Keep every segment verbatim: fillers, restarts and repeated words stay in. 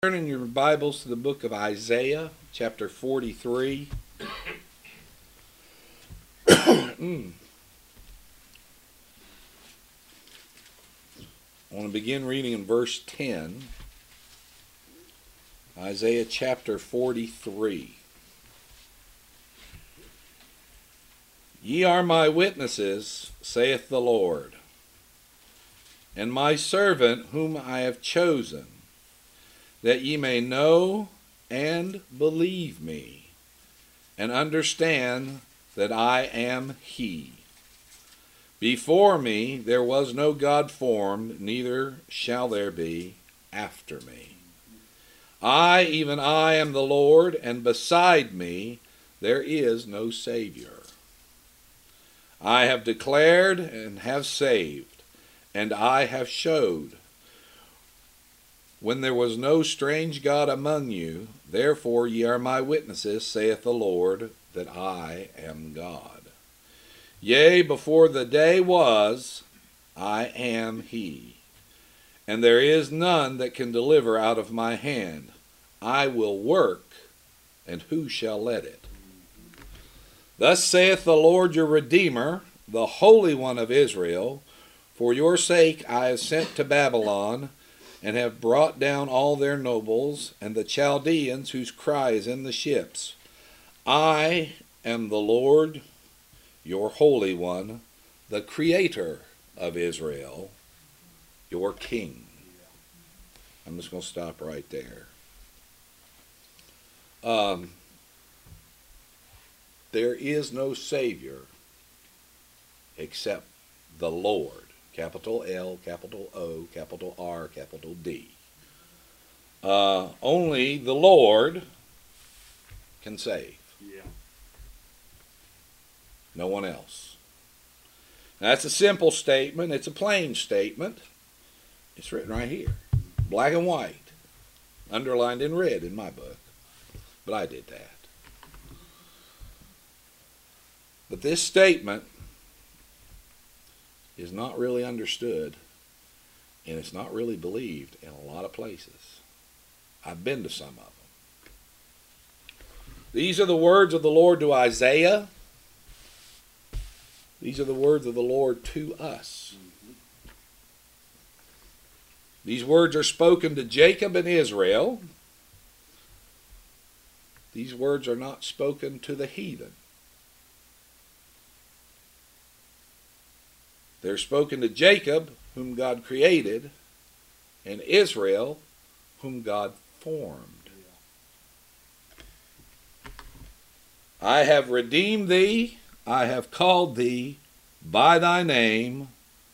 Turn in your Bibles to the book of Isaiah, chapter forty-three. mm. I want to begin reading in verse ten. Isaiah chapter forty-three. Ye are my witnesses, saith the Lord, and my servant whom I have chosen, that ye may know and believe me, and understand that I am he. Before me there was no God formed, neither shall there be after me. I, even I, am the Lord, and beside me there is no Savior. I have declared and have saved, and I have showed, when there was no strange God among you. Therefore ye are my witnesses, saith the Lord, that I am God. Yea, before the day was, I am he. And there is none that can deliver out of my hand. I will work, and who shall let it? Thus saith the Lord your Redeemer, the Holy One of Israel, for your sake I have sent to Babylon, and have brought down all their nobles, and the Chaldeans whose cry is in the ships. I am the Lord, your Holy One, the Creator of Israel, your King. I'm just going to stop right there. Um, there is no Savior except the Lord. Capital L, capital O, capital R, capital D. Uh, only the Lord can save. Yeah. No one else. Now, that's a simple statement. It's a plain statement. It's written right here. Black and white. Underlined in red in my book. But I did that. But this statement is not really understood, and it's not really believed in a lot of places. I've been to some of them. These are the words of the Lord to Isaiah. These are the words of the Lord to us. Mm-hmm. These words are spoken to Jacob and Israel. These words are not spoken to the heathen. They're spoken to Jacob, whom God created, and Israel, whom God formed. I have redeemed thee, I have called thee by thy name,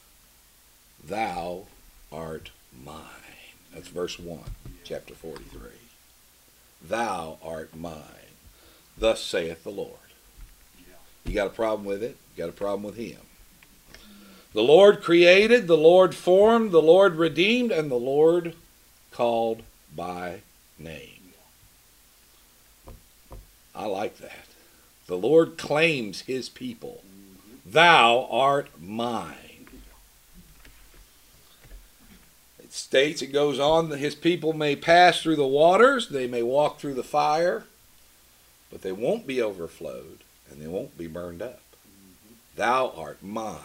thou art mine. That's verse one, chapter forty-three. Thou art mine, thus saith the Lord. You got a problem with it? You got a problem with him? The Lord created, the Lord formed, the Lord redeemed, and the Lord called by name. I like that. The Lord claims his people. Thou art mine. It states, it goes on, that his people may pass through the waters, they may walk through the fire, but they won't be overflowed, and they won't be burned up. Thou art mine.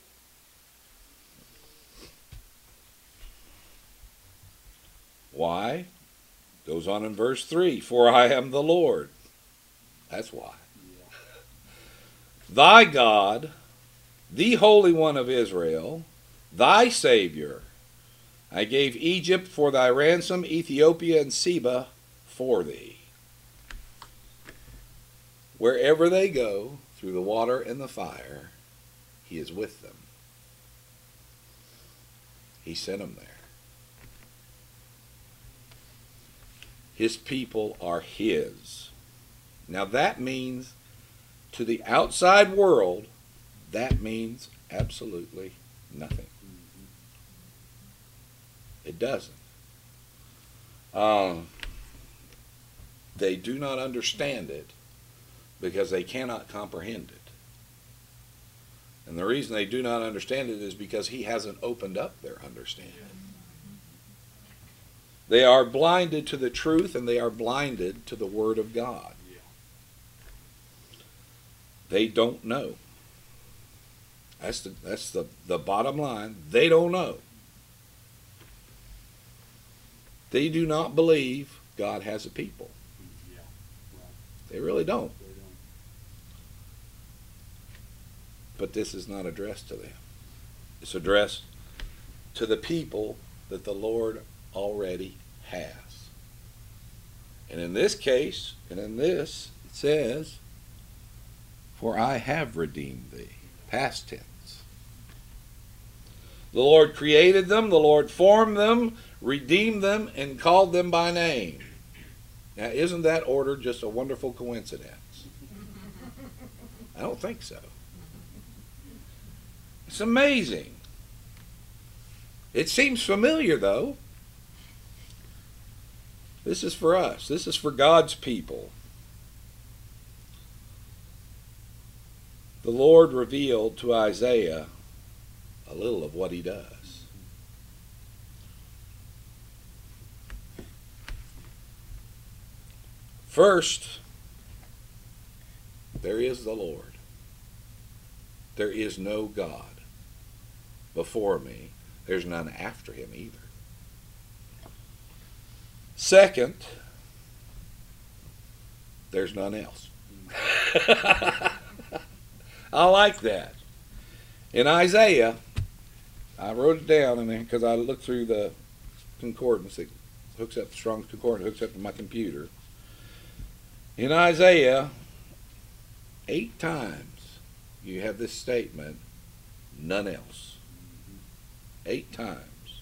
Why? Goes on in verse three. For I am the Lord. That's why. Yeah. Thy God, the Holy One of Israel, thy Savior. I gave Egypt for thy ransom, Ethiopia and Seba for thee. Wherever they go, through the water and the fire, he is with them. He sent them there. His people are his. Now that means, to the outside world, that means absolutely nothing. It doesn't. Um, they do not understand it because they cannot comprehend it. And the reason they do not understand it is because he hasn't opened up their understanding. They are blinded to the truth, and they are blinded to the Word of God. Yeah. They don't know. That's the, that's the, the bottom line. They don't know. They do not believe God has a people. Yeah. Right. They really don't. They don't. But this is not addressed to them. It's addressed to the people that the Lord already has. And in this case, and in this, it says, for I have redeemed thee. Past tense. The Lord created them, the Lord formed them, redeemed them, and called them by name. Now, isn't that order just a wonderful coincidence? I don't think so. It's amazing. It seems familiar, though. This is for us. This is for God's people. The Lord revealed to Isaiah a little of what he does. First, there is the Lord. There is no God before me. There's none after him either. Second, there's none else. I like that. In Isaiah, I wrote it down in there because I looked through the concordance that hooks up, the Strong's Concordance hooks up to my computer. In Isaiah, eight times you have this statement, none else. Eight times.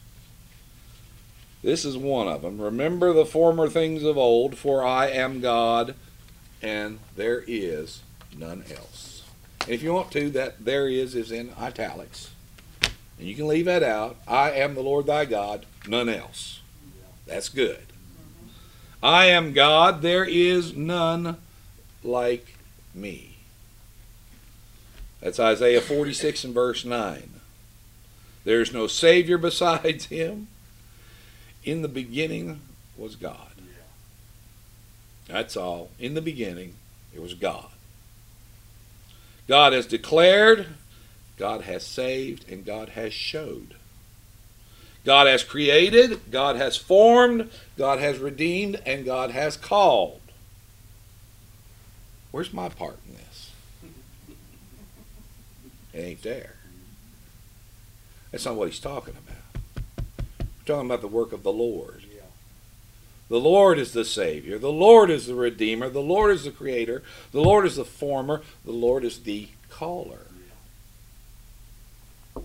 This is one of them. Remember the former things of old, for I am God, and there is none else. And if you want to, that there is is in italics. And you can leave that out. I am the Lord thy God, none else. That's good. I am God, there is none like me. That's Isaiah forty-six and verse nine. There is no Savior besides him. In the beginning was God. That's all. In the beginning, it was God. God has declared, God has saved, and God has showed. God has created, God has formed, God has redeemed, and God has called. Where's my part in this? It ain't there. That's not what he's talking about. We're talking about the work of the Lord. Yeah. The Lord is the Savior. The Lord is the Redeemer. The Lord is the Creator. The Lord is the Former. The Lord is the Caller. Yeah.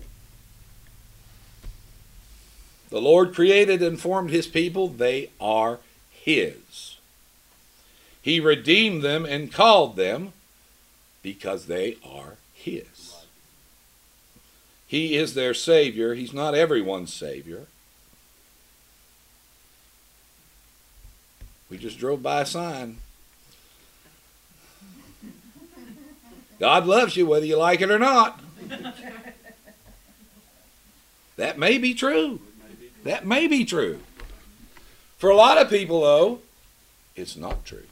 The Lord created and formed his people. They are his. He redeemed them and called them because they are his. Right. He is their Savior. He's not everyone's Savior. We just drove by a sign. God loves you whether you like it or not. That may be true. That may be true. For a lot of people, though, it's not true.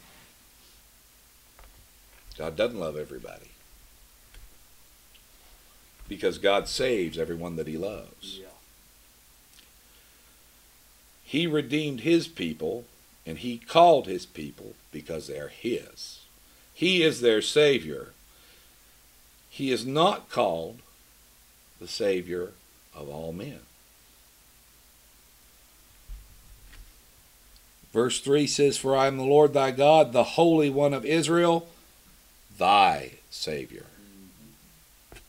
God doesn't love everybody. Because God saves everyone that he loves. Yeah. He redeemed his people, and he called his people because they're his. He is their Savior. He is not called the Savior of all men. Verse three says, for I am the Lord thy God, the Holy One of Israel, thy Savior. Mm-hmm.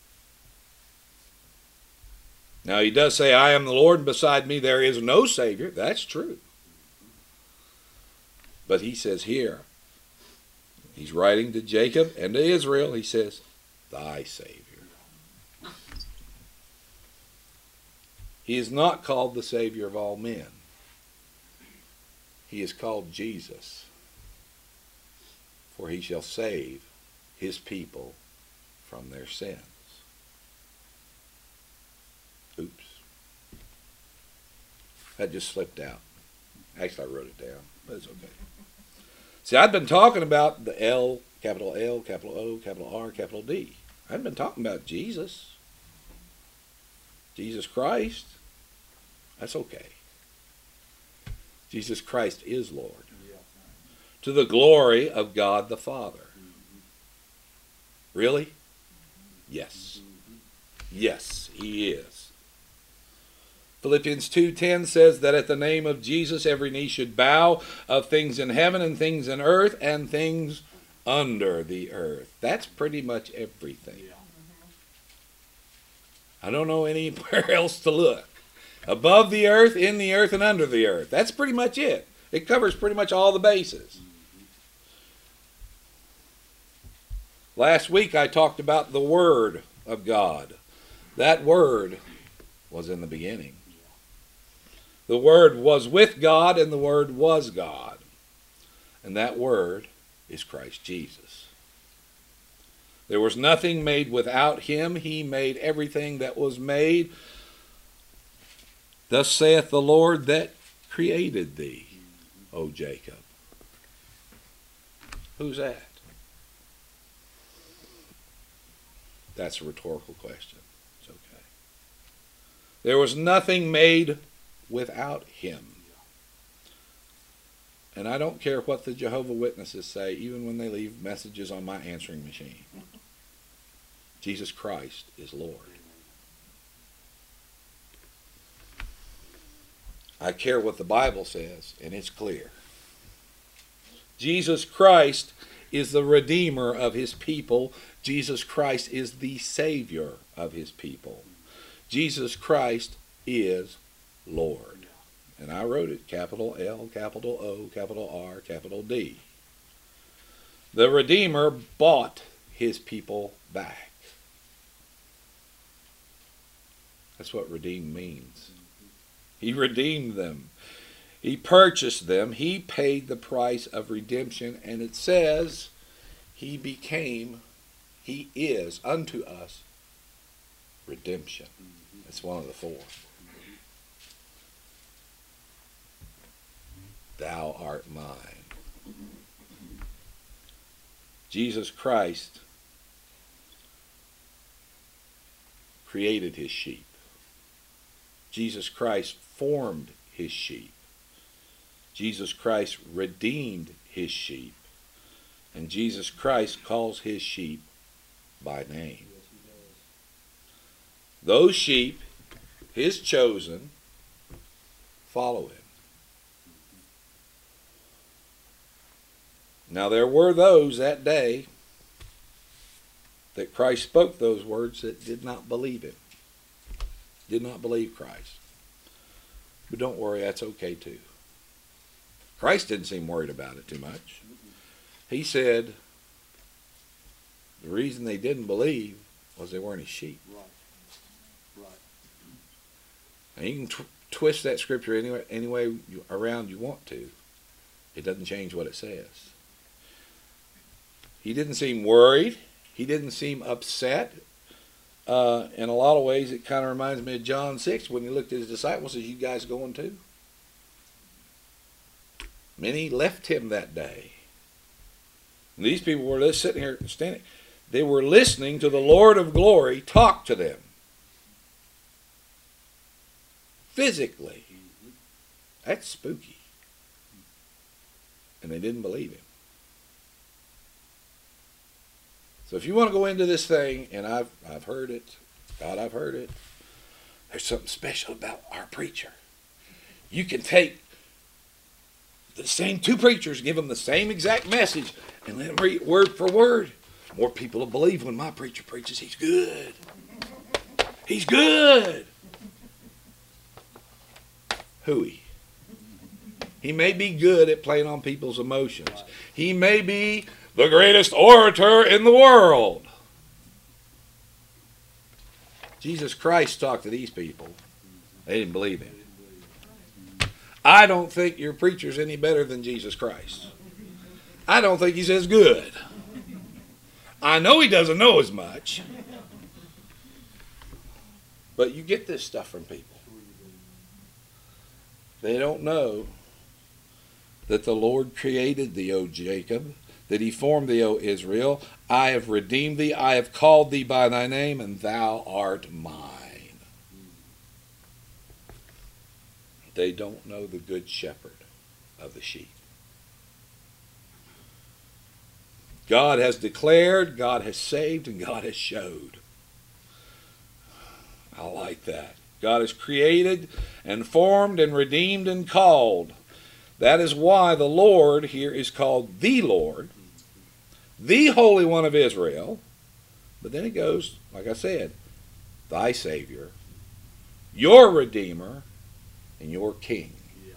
Now he does say, I am the Lord, and beside me there is no Savior. That's true. But he says here, he's writing to Jacob and to Israel, he says, thy Savior. He is not called the Savior of all men. He is called Jesus, for he shall save his people from their sins. Oops. That just slipped out. Actually, I wrote it down, but it's okay. See, I'd been talking about the L, capital L, capital O, capital R, capital D. I'd been talking about Jesus. Jesus Christ. That's okay. Jesus Christ is Lord. To the glory of God the Father. Really? Yes. Yes, he is. Philippians two ten says that at the name of Jesus every knee should bow, of things in heaven and things in earth and things under the earth. That's pretty much everything. I don't know anywhere else to look. Above the earth, in the earth, and under the earth. That's pretty much it. It covers pretty much all the bases. Last week I talked about the Word of God. That Word was in the beginning. The Word was with God, and the Word was God. And that Word is Christ Jesus. There was nothing made without him. He made everything that was made. Thus saith the Lord that created thee, O Jacob. Who's that? That's a rhetorical question. It's okay. There was nothing made without him. And I don't care what the Jehovah's Witnesses say, even when they leave messages on my answering machine. Jesus Christ is Lord. I care what the Bible says, and it's clear. Jesus Christ is the Redeemer of his people. Jesus Christ is the Savior of his people. Jesus Christ is Lord. And I wrote it, capital L, capital O, capital R, capital D. The Redeemer bought his people back. That's what redeem means. He redeemed them. He purchased them. He paid the price of redemption. And it says he became, he is unto us redemption. That's one of the four. Thou art mine. Jesus Christ created his sheep. Jesus Christ formed his sheep. Jesus Christ redeemed his sheep. And Jesus Christ calls his sheep by name. Those sheep, his chosen, follow him. Now there were those that day that Christ spoke those words that did not believe him. Did not believe Christ. But don't worry, that's okay too. Christ didn't seem worried about it too much. He said the reason they didn't believe was they weren't his sheep. Right. Right. And you can tw- twist that scripture any way, any way you, around you want to. It doesn't change what it says. He didn't seem worried. He didn't seem upset. Uh, in a lot of ways, it kind of reminds me of John six when he looked at his disciples. Says, "You guys going too?" Many left him that day. And these people were just sitting here standing. They were listening to the Lord of glory talk to them. Physically. That's spooky. And they didn't believe him. So if you want to go into this thing, and I've I've heard it, God, I've heard it, there's something special about our preacher. You can take the same two preachers, give them the same exact message, and let them read word for word. More people will believe when my preacher preaches. He's good. He's good. Hooey. He may be good at playing on people's emotions. He may be the greatest orator in the world. Jesus Christ talked to these people. They didn't believe him. I don't think your preacher's any better than Jesus Christ. I don't think he's as good. I know he doesn't know as much. But you get this stuff from people. They don't know that the Lord created thee, O Jacob, that he formed thee, O Israel. I have redeemed thee, I have called thee by thy name, and thou art mine. They don't know the good shepherd of the sheep. God has declared, God has saved, and God has showed. I like that. God has created and formed and redeemed and called. That is why the Lord here is called the Lord, the Holy One of Israel. But then it goes, like I said, thy Savior, your Redeemer, and your King.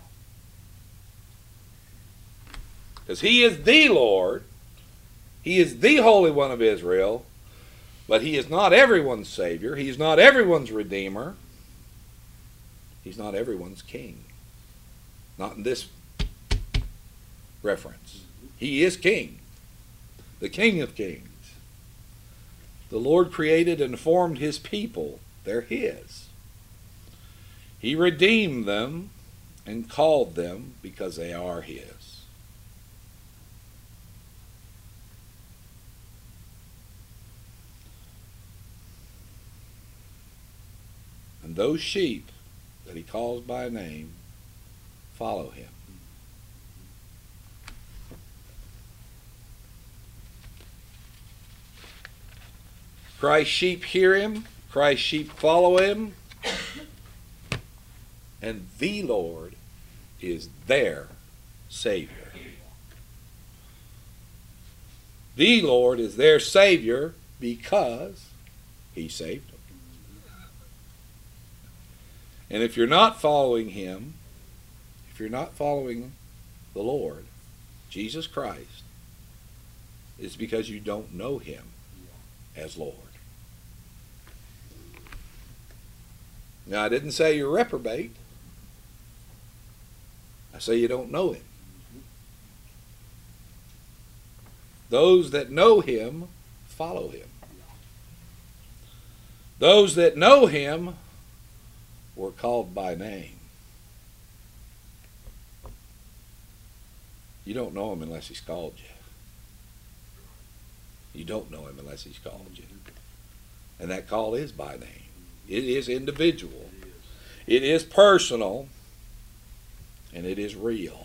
Because he is the Lord, he is the Holy One of Israel, but he is not everyone's Savior, he is not everyone's Redeemer, he's not everyone's King. Not in this reference. He is King, the King of Kings. The Lord created and formed his people. They're his. He redeemed them and called them because they are his. And those sheep that he calls by name follow him. Christ's sheep hear him, Christ's sheep follow him, and the Lord is their Savior. The Lord is their Savior because he saved them. And if you're not following him, if you're not following the Lord, Jesus Christ, it's because you don't know him as Lord. Now, I didn't say you're reprobate. I say you don't know him. Those that know him follow him. Those that know him were called by name. You don't know him unless he's called you. You don't know him unless he's called you. And that call is by name. It is individual. It is personal. And it is real.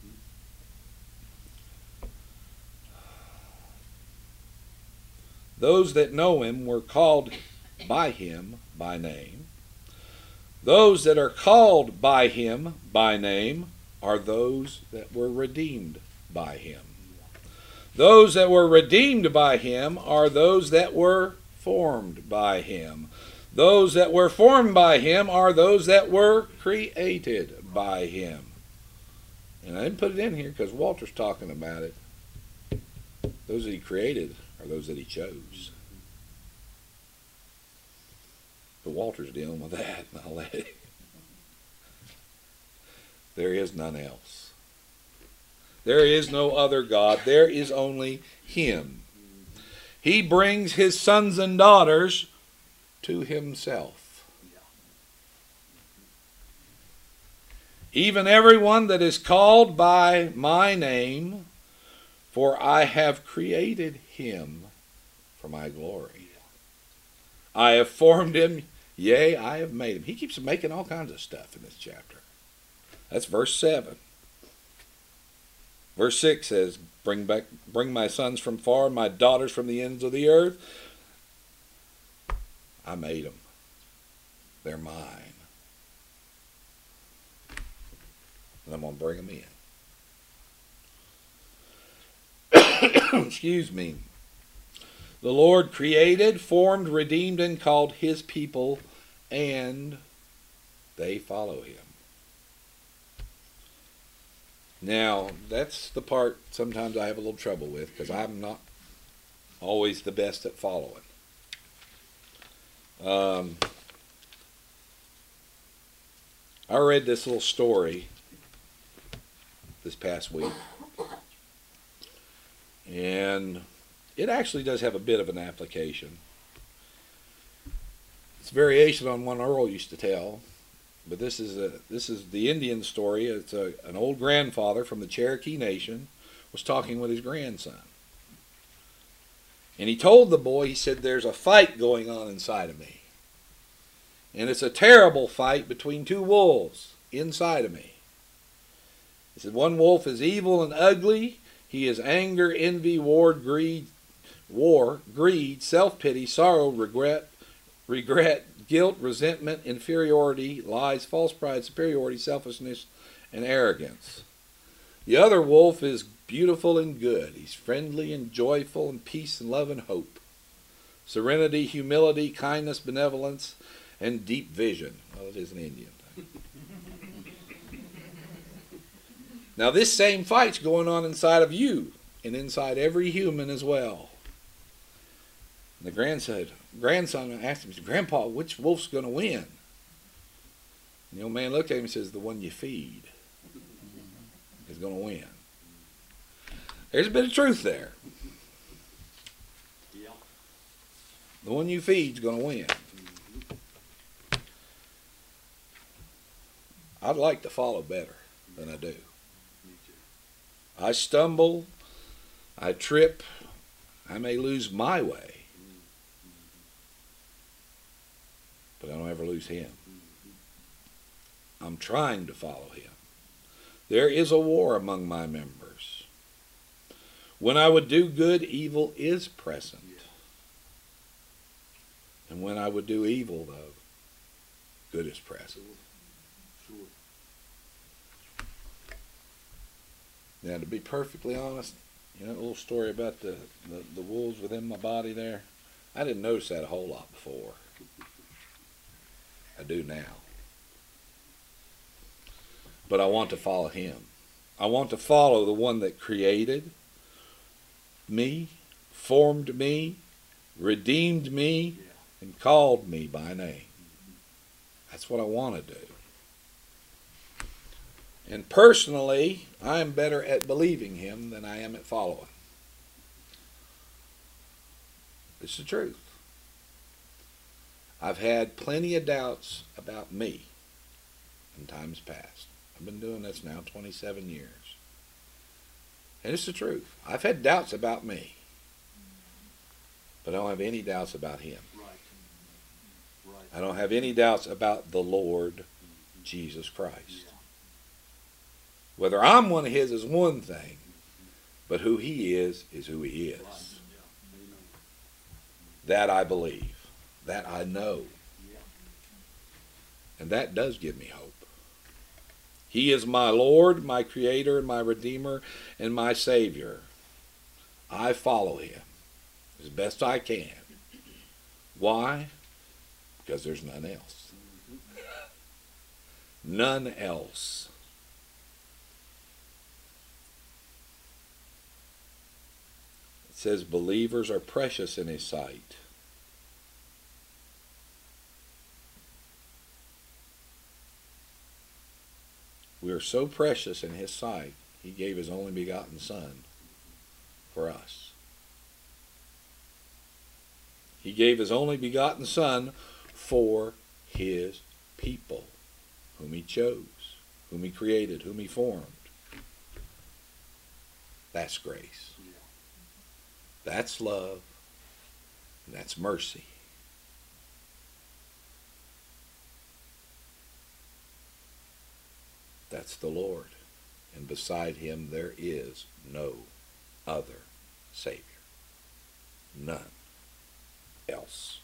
Those that know him were called by him by name. Those that are called by him by name are those that were redeemed by him. Those that were redeemed by him are those that were formed by him. Those that were formed by him are those that were created by him. And I didn't put it in here because Walter's talking about it. Those that he created are those that he chose. But Walter's dealing with that, and I'll let it. There is none else. There is no other God. There is only him. He brings his sons and daughters to himself. Even everyone that is called by my name, for I have created him for my glory. I have formed him, yea, I have made him. He keeps making all kinds of stuff in this chapter. That's verse seven. Verse six says, Bring back, bring my sons from far, my daughters from the ends of the earth. I made them. They're mine. And I'm going to bring them in. Excuse me. The Lord created, formed, redeemed, and called his people, and they follow him. Now, that's the part sometimes I have a little trouble with, because I'm not always the best at following. Um, I read this little story this past week, and it actually does have a bit of an application. It's a variation on one Earl used to tell, but this is a this is the Indian story. It's a, an old grandfather from the Cherokee Nation was talking with his grandson. And he told the boy, he said, there's a fight going on inside of me. And it's a terrible fight between two wolves inside of me. He said, one wolf is evil and ugly. He is anger, envy, war, greed, war, greed, self-pity, sorrow, regret, regret, guilt, resentment, inferiority, lies, false pride, superiority, selfishness, and arrogance. The other wolf is beautiful and good. He's friendly and joyful and peace and love and hope. Serenity, humility, kindness, benevolence, and deep vision. Well, it is an Indian thing. Now this same fight's going on inside of you and inside every human as well. And the grandson, grandson asked him, Grandpa, which wolf's going to win? And the old man looked at him and says, the one you feed is going to win. There's a bit of truth there. Yeah. The one you feed's going to win. I'd like to follow better than I do. Me too. I stumble, I trip, I may lose my way, but I don't ever lose him. I'm trying to follow him. There is a war among my members. When I would do good, evil is present. Yeah. And when I would do evil, though, good is present. Sure. Sure. Now, to be perfectly honest, you know, a little story about the, the, the wolves within my body there, I didn't notice that a whole lot before. I do now. But I want to follow him. I want to follow the one that created me, formed me, redeemed me, Yeah. and called me by name. That's what I want to do. And personally, I am better at believing him than I am at following. It's the truth. I've had plenty of doubts about me in times past. I've been doing this now twenty-seven years. And it's the truth. I've had doubts about me. But I don't have any doubts about him. Right. Right. I don't have any doubts about the Lord Jesus Christ. Yeah. Whether I'm one of his is one thing, but who he is is who he is. Right. Yeah. Amen. That I believe. That I know. Yeah. And that does give me hope. He is my Lord, my Creator, my Redeemer, and my Savior. I follow him as best I can. Why? Because there's none else. None else. It says believers are precious in his sight. We are so precious in his sight, he gave his only begotten Son for us. He gave his only begotten Son for his people, whom he chose, whom he created, whom he formed. That's grace. Yeah. That's love. And that's mercy. That's the Lord. And beside him there is no other Savior. None else.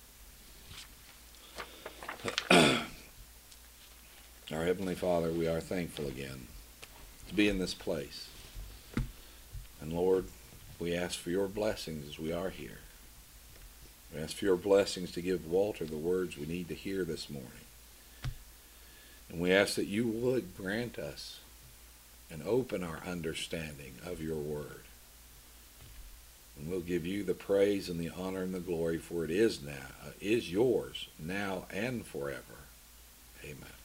Our Heavenly Father, we are thankful again to be in this place. And Lord, we ask for your blessings as we are here. We ask for your blessings to give Walter the words we need to hear this morning. And we ask that you would grant us and open our understanding of your word. And we'll give you the praise and the honor and the glory, for it is now, uh, is yours now and forever. Amen.